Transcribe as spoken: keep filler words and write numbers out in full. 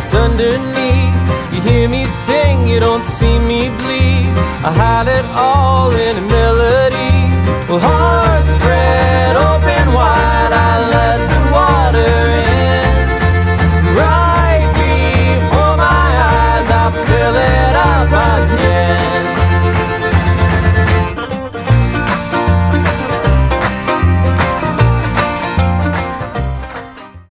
what's underneath. You hear me sing, you don't see me bleed. I hide it all in a melody. Well,